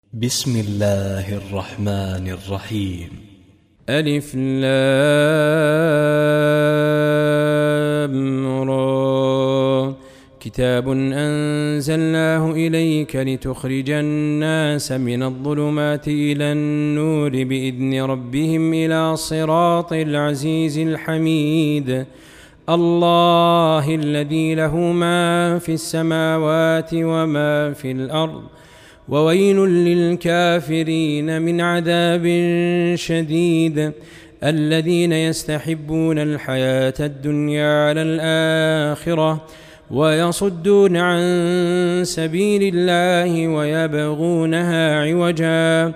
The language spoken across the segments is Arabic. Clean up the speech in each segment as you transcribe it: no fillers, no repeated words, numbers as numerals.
بسم الله الرحمن الرحيم. ألف لام را. كتاب أنزلناه إليك لتخرج الناس من الظلمات إلى النور بإذن ربهم إلى صراط العزيز الحميد. الله الذي له ما في السماوات وما في الأرض، وويل للكافرين من عذاب شديد. الذين يستحبون الحياة الدنيا على الآخرة ويصدون عن سبيل الله ويبغونها عوجا،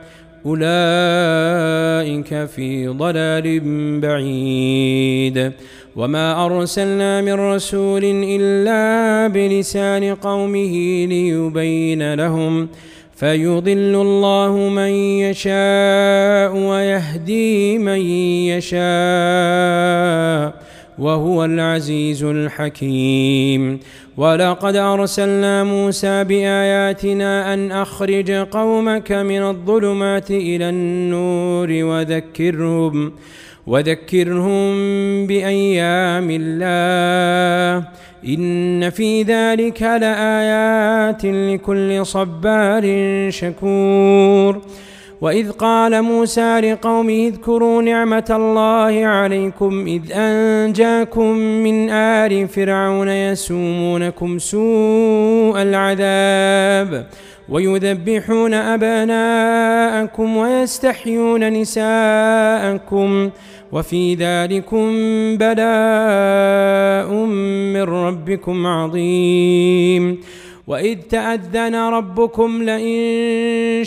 أولئك في ضلال بعيد. وما أرسلنا من رسول إلا بلسان قومه ليبين لهم، فيضل الله من يشاء ويهدي من يشاء، وهو العزيز الحكيم. ولقد أرسلنا موسى بآياتنا أن أخرج قومك من الظلمات إلى النور وذكرهم بأيام الله، إن في ذلك لآيات لكل صبار شكور. وإذ قال موسى لقومه اذكروا نعمة الله عليكم إذ أنجاكم من آل فرعون يسومونكم سوء العذاب ويذبحون أبناءكم ويستحيون نساءكم، وفي ذلكم بلاء من ربكم عظيم. وإذ تأذن ربكم لئن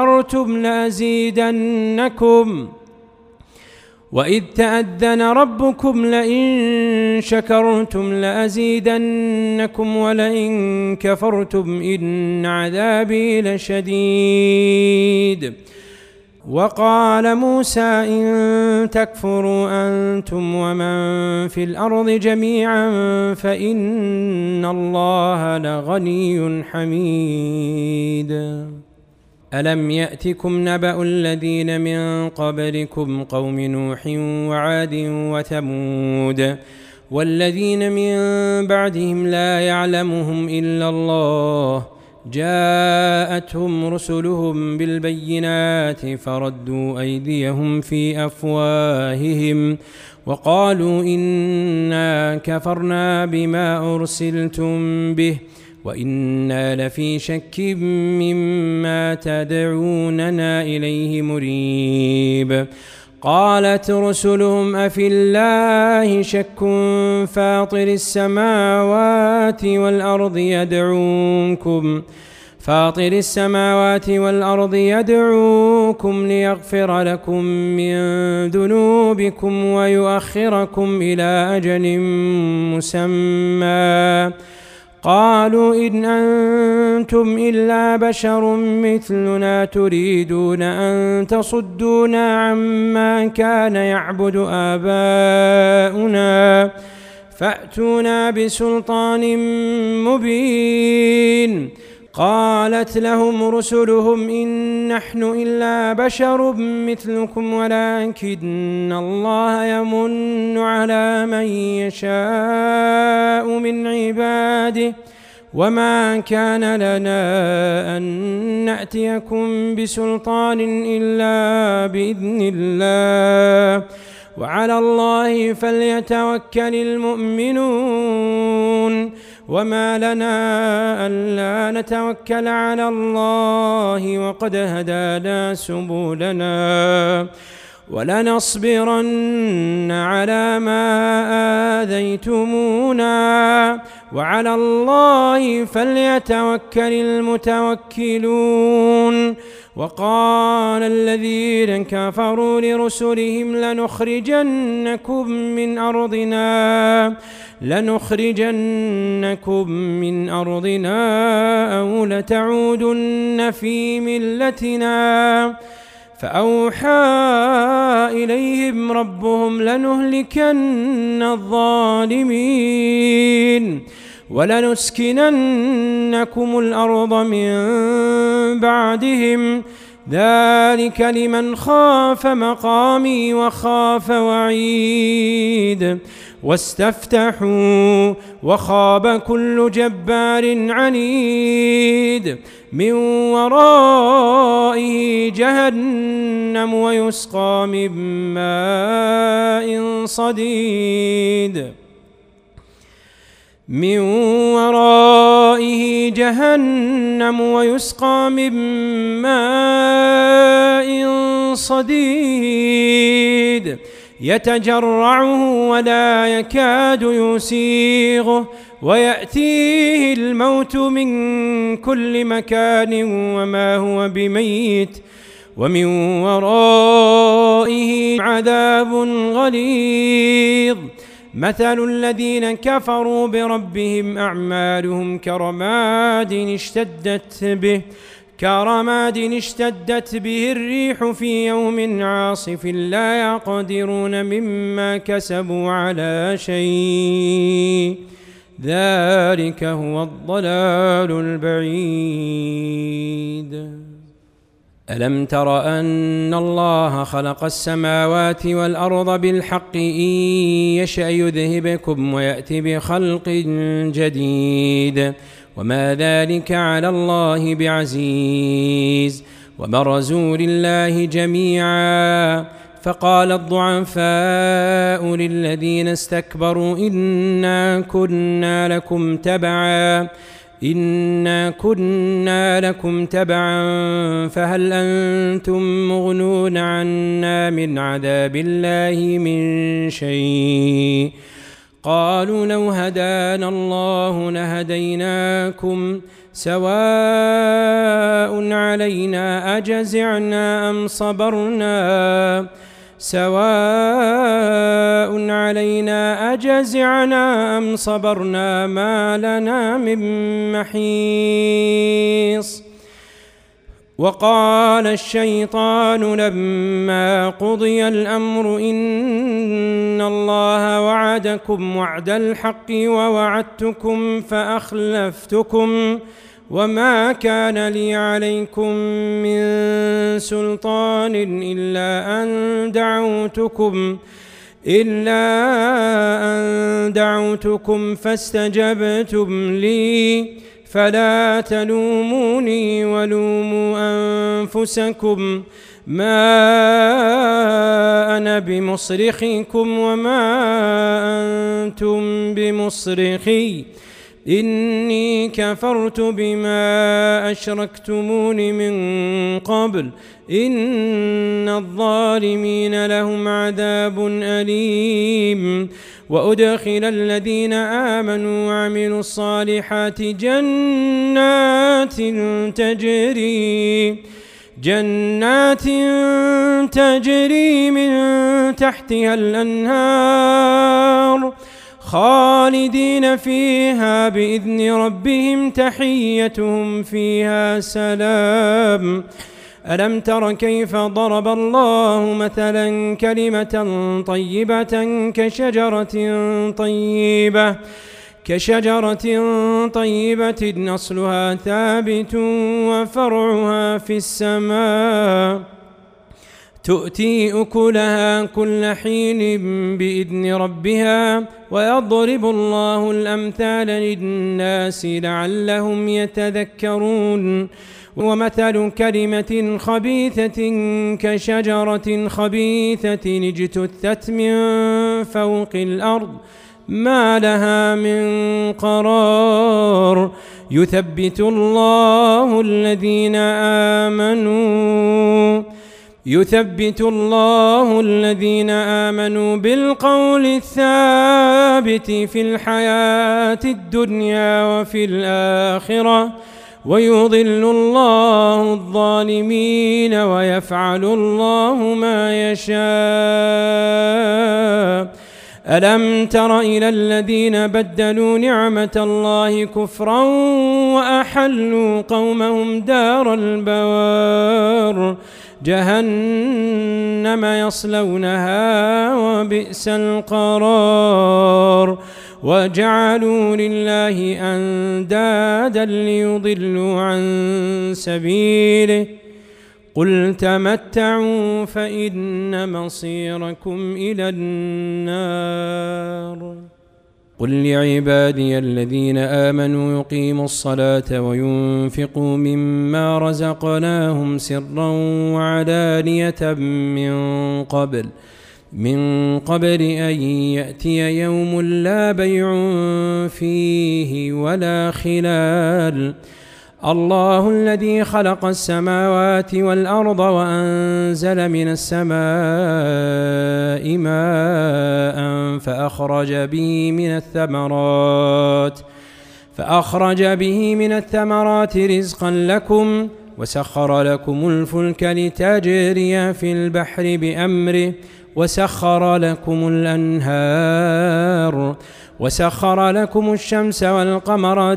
شكرتم لأزيدنكم ولئن كفرتم إن عذابي لشديد. وقال موسى إن تكفروا أنتم ومن في الأرض جميعا فإن الله لغني حميد. ألم يأتكم نبأ الذين من قبلكم قوم نوح وعاد وثمود والذين من بعدهم لا يعلمهم إلا الله، جاءتهم رسلهم بالبينات فردوا أيديهم في أفواههم وقالوا إنا كفرنا بما أرسلتم به وإنا لفي شك مما تدعوننا إليه مريب. قالت رسلهم أفي الله شك فاطر السماوات والأرض يدعوكم ليغفر لكم من ذنوبكم ويؤخركم إلى أجل مسمى. قالوا إن أنتم إلا بشر مثلنا تريدون أن تصدونا عما كان يعبد آباؤنا فأتونا بسلطان مبين. قالت لهم رسلهم إن نحن إلا بشر مثلكم ولكن الله يمن على من يشاء من عباده، وما كان لنا أن نأتيكم بسلطان إلا بإذن الله، وعلى الله فليتوكل المؤمنون. وما لنا ألا نتوكل على الله وقد هدانا سبلنا ولنصبرن على ما آذيتمونا وعلى الله فليتوكل المتوكلون. وقال الذين كفروا لرسلهم لنخرجنكم من أرضنا أو لتعودن في ملتنا، فأوحى إليهم ربهم لنهلكن الظالمين ولنسكننكم الأرض من بعدهم ذلك لمن خاف مقامي وخاف وعيد واستفتحوا وخاب كل جبار عنيد من ورائه جهنم ويسقى من ماء صديد من ورائه جهنم ويسقى من ماء صديد يتجرعه ولا يكاد يسيغه ويأتيه الموت من كل مكان وما هو بميت ومن ورائه عذاب غليظ مثل الذين كفروا بربهم أعمالهم كرماد اشتدت به الريح في يوم عاصف لا يقدرون مما كسبوا على شيء ذلك هو الضلال البعيد. ألم تر أن الله خلق السماوات والأرض بالحق إن يشأ يذهبكم ويأتي بخلق جديد وما ذلك على الله بعزيز وبرزوا لله جميعا فقال الضعفاء للذين استكبروا إنا كنا لكم تبعا فهل أنتم مغنون عنا من عذاب الله من شيء قالوا لو هدانا الله لهديناكم سواء علينا أجزعنا أم صبرنا ما لنا من محيص. وقال الشيطان لما قضي الأمر إن الله وعدكم وعد الحق ووعدتكم فأخلفتكم وما كان لي عليكم من سلطان إلا أن دعوتكم فاستجبتم لي فلا تلوموني ولوموا أنفسكم ما أنا بمصرخكم وما أنتم بمصرخي إني كفرت بما أشركتمون من قبل إن الظالمين لهم عذاب أليم. وأدخل الذين آمنوا وعملوا الصالحات جنات تجري من تحتها الأنهار خالدين فيها بإذن ربهم تحيتهم فيها سلام. ألم تر كيف ضرب الله مثلا كلمة طيبة كشجرة طيبة أصلها ثابت وفرعها في السماء تؤتي أكلها كل حين بإذن ربها ويضرب الله الأمثال للناس لعلهم يتذكرون. ومثل كلمة خبيثة كشجرة خبيثة اجتثت من فوق الأرض ما لها من قرار يثبت الله الذين آمنوا بالقول الثابت في الحياة الدنيا وفي الآخرة ويضل الله الظالمين ويفعل الله ما يشاء. ألم تر إلى الذين بدلوا نعمة الله كفرا وأحلوا قومهم دار البوار جهنم يصلونها وبئس القرار وجعلوا لله أندادا ليضلوا عن سبيله قل تمتعوا فإن مصيركم إلى النار قل لعبادي الذين آمنوا يقيموا الصلاة وينفقوا مما رزقناهم سرا وعلانية من قبل أن يأتي يوم لا بيع فيه ولا خلال الله الذي خلق السماوات والأرض وأنزل من السماء ماء فأخرج به من الثمرات رزقا لكم وسخر لكم الفلك لتجري في البحر بأمره وسخر لكم الأنهار وسخر لكم الشمس والقمر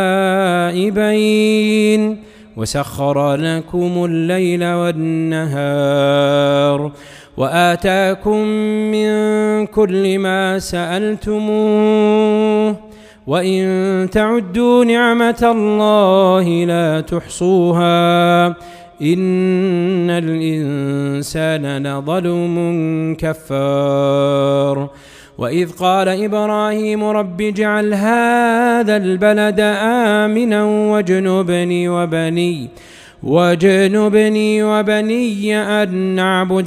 دائبين وسخر لكم الليل والنهار وآتاكم من كل ما سألتموه وإن تعدوا نعمة الله لا تحصوها إن الإنسان لظلوم كفار وإذ قال إبراهيم رب اجعل هذا البلد آمنا واجنبني وبني أن نعبد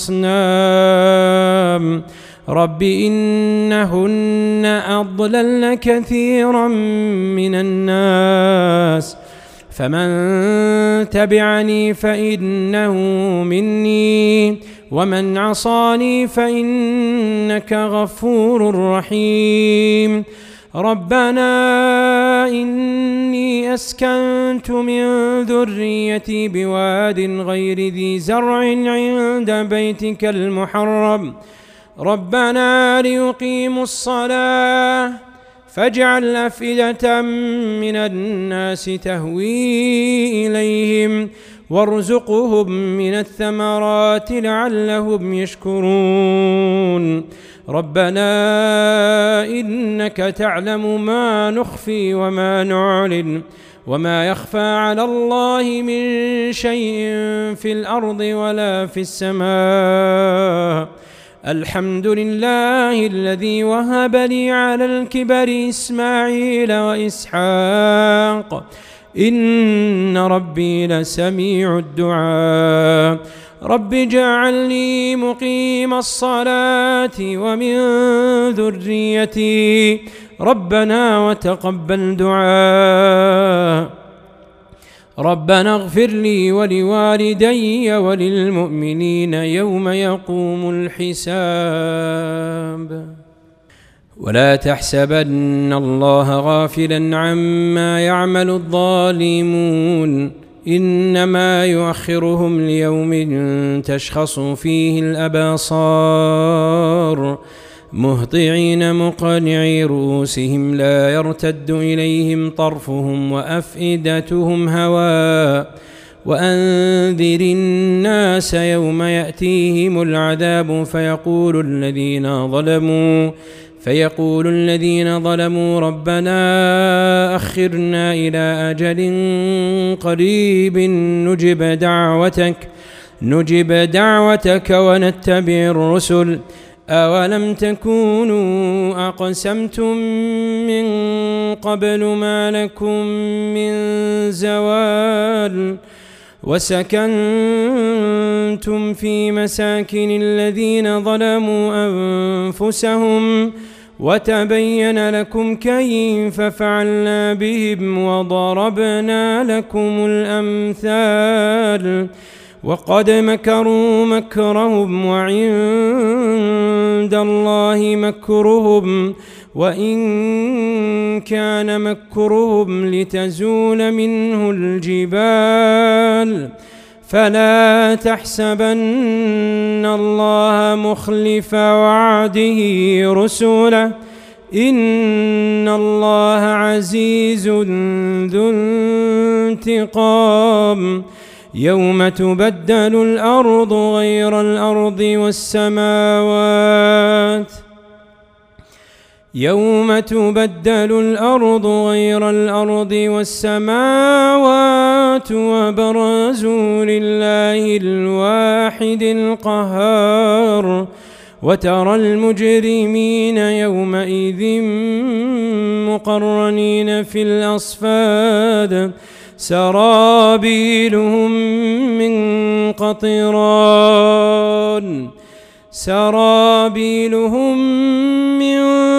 الأصنام رب إنهن أضللن كثيرا من الناس فمن تبعني فإنه مني ومن عصاني فإنك غفور رحيم ربنا إني أسكنت من ذريتي بواد غير ذي زرع عند بيتك المحرم ربنا ليقيموا الصلاة فاجعل أفئدة من الناس تهوي إليهم وارزقهم من الثمرات لعلهم يشكرون ربنا إنك تعلم ما نخفي وما نعلن وما يخفى على الله من شيء في الأرض ولا في السماء الحمد لله الذي وهب لي على الكبر إسماعيل وإسحاق إن ربي لسميع الدعاء رب اجعلني مقيم الصلاة ومن ذريتي ربنا وتقبل دعاء ربنا اغفر لي ولوالدي وللمؤمنين يوم يقوم الحساب ولا تحسبن الله غافلا عما يعمل الظالمون إنما يؤخرهم ليوم تشخص فيه الأبصار مهطعين مقنعي رؤوسهم لا يرتد إليهم طرفهم وأفئدتهم هواء وأنذر الناس يوم يأتيهم العذاب فيقول الذين ظلموا ربنا أخرنا إلى أجل قريب نجب دعوتك ونتبع الرسل أولم تكونوا أقسمتم من قبل ما لكم من زوال وسكنتم في مساكن الذين ظلموا أنفسهم وتبين لكم كيف فعلنا بهم وضربنا لكم الأمثال وقد مكروا مكرهم وعند الله مكرهم وإن كان مكرهم لتزول منه الجبال فلا تحسبن الله مخلف وعده رسله إن الله عزيز ذو انتقام يوم تبدل الأرض غير الأرض والسماوات يوم تبدل الأرض غير الأرض والسماوات وبرزوا لله الواحد القهار وترى المجرمين يومئذ مقرنين في الأصفاد سرابيلهم من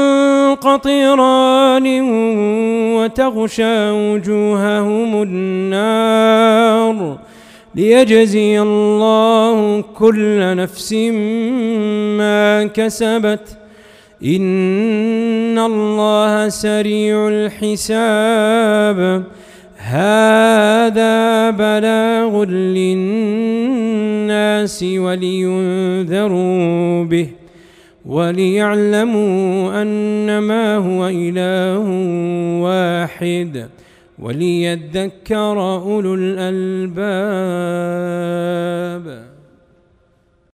قطران وتغشى وجوههم النار ليجزي الله كل نفس ما كسبت إن الله سريع الحساب هذا بلاغ للناس ولينذروا به وليعلموا أنما هو إله واحد وليذكر أولو الألباب.